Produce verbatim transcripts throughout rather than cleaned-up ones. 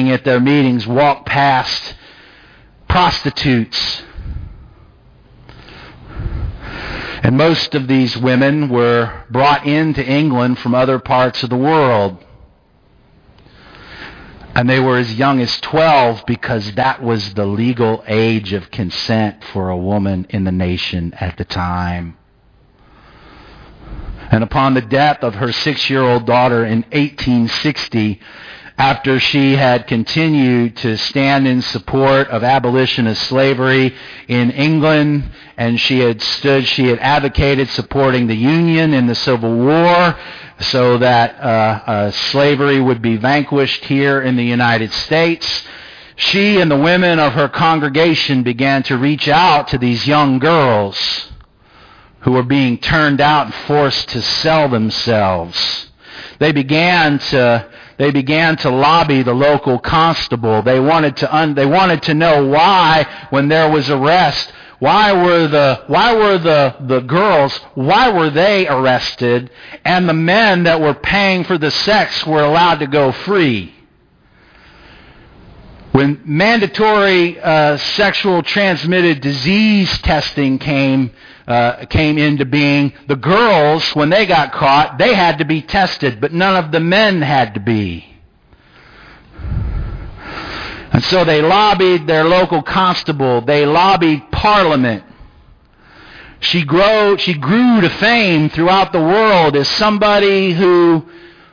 at their meetings walk past prostitutes. And most of these women were brought into England from other parts of the world. And they were as young as twelve because that was the legal age of consent for a woman in the nation at the time. And upon the death of her six-year-old daughter in eighteen sixty, after she had continued to stand in support of abolitionist slavery in England, and she had stood, she had advocated supporting the Union in the Civil War so that uh, uh, slavery would be vanquished here in the United States, she and the women of her congregation began to reach out to these young girls who were being turned out and forced to sell themselves. They began to They began to lobby the local constable. They wanted to un, they wanted to know why, when there was arrest, why were the why were the, the girls, why were they arrested, and the men that were paying for the sex were allowed to go free? When mandatory uh, sexual transmitted disease testing came uh, came into being, the girls, when they got caught, they had to be tested, but none of the men had to be. And so they lobbied their local constable. They lobbied Parliament. She grew, she grew to fame throughout the world as somebody who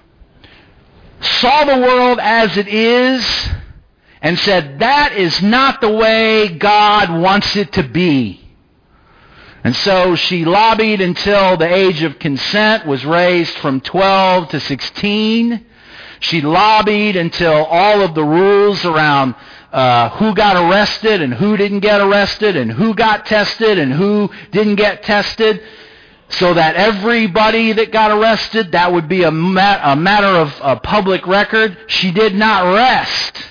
saw the world as it is and said, that is not the way God wants it to be. And so she lobbied until the age of consent was raised from twelve to sixteen. She lobbied until all of the rules around uh, who got arrested and who didn't get arrested and who got tested and who didn't get tested, so that everybody that got arrested, that would be a, mat- a matter of a public record. She did not rest.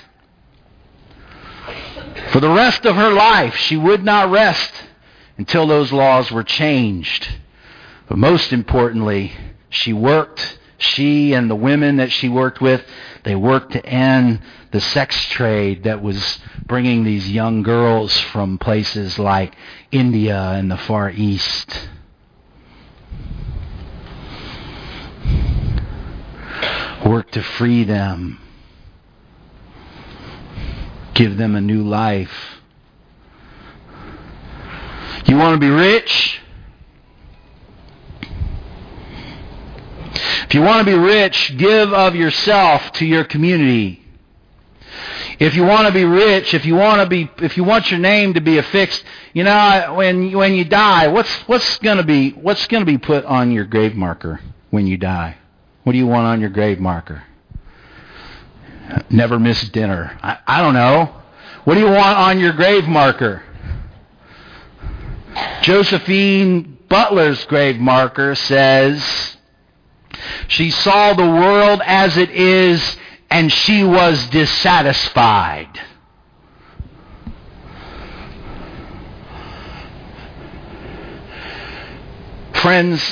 For the rest of her life, she would not rest until those laws were changed. But most importantly, she worked, she and the women that she worked with, they worked to end the sex trade that was bringing these young girls from places like India and the Far East. Worked to free them, give them a new life. You want to be rich? If you want to be rich, give of yourself to your community. If you want to be rich, if you want to be, if you want your name to be affixed, you know, when when you die, what's what's going to be what's going to be put on your grave marker when you die? What do you want on your grave marker? Never miss dinner. I, I don't know. What do you want on your grave marker? Josephine Butler's grave marker says, she saw the world as it is and she was dissatisfied. Friends,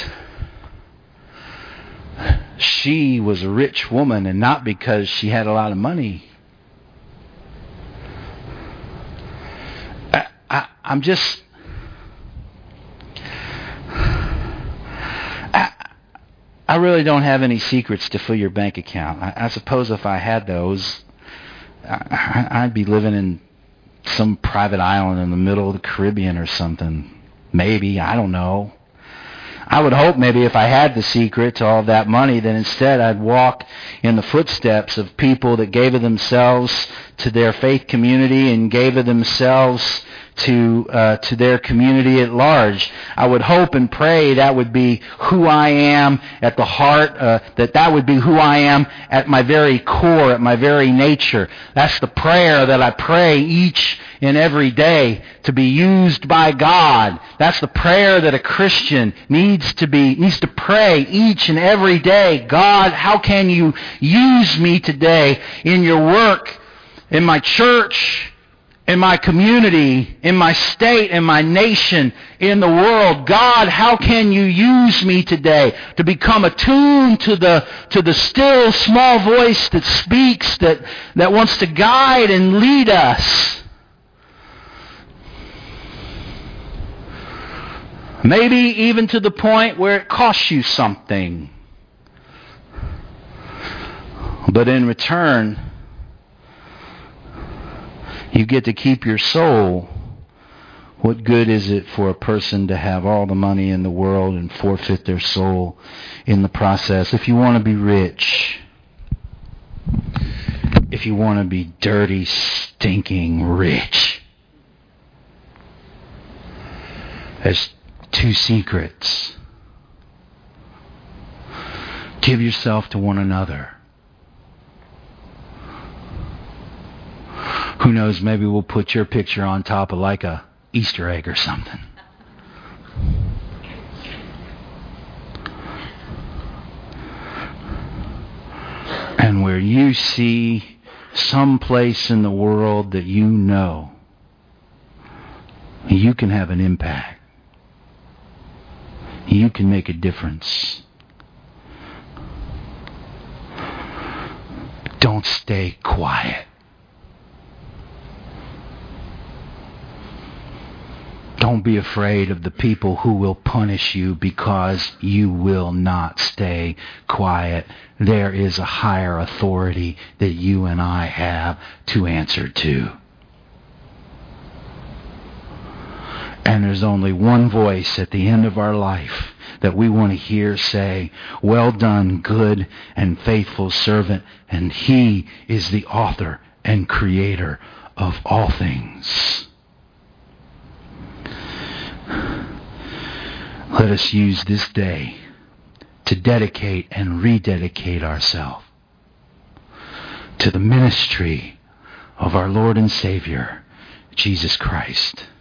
she was a rich woman, and not because she had a lot of money. I, I, I'm just... I, I really don't have any secrets to fill your bank account. I, I suppose if I had those, I, I'd be living in some private island in the middle of the Caribbean or something. Maybe, I don't know. I would hope maybe if I had the secret to all of that money, then instead I'd walk in the footsteps of people that gave of themselves to their faith community and gave of themselves to uh, to their community at large. I would hope and pray that would be who I am at the heart, uh, that that would be who I am at my very core, at my very nature. That's the prayer that I pray each and every day, to be used by God. That's the prayer that a Christian needs to be needs to pray each and every day. God, how can you use me today in your work, in my church, in my community, in my state, in my nation, in the world. God, how can you use me today to become attuned to the to the still small voice that speaks, that, that wants to guide and lead us? Maybe even to the point where it costs you something. But in return, you get to keep your soul. What good is it for a person to have all the money in the world and forfeit their soul in the process? If you want to be rich, if you want to be dirty, stinking rich, there's two secrets. Give yourself to one another. Who knows, maybe we'll put your picture on top of like a Easter egg or something. And where you see some place in the world that you know, you can have an impact. You can make a difference. Don't stay quiet. Don't be afraid of the people who will punish you because you will not stay quiet. There is a higher authority that you and I have to answer to. And there's only one voice at the end of our life that we want to hear say, "Well done, good and faithful servant." And He is the author and creator of all things. Let us use this day to dedicate and rededicate ourselves to the ministry of our Lord and Savior, Jesus Christ.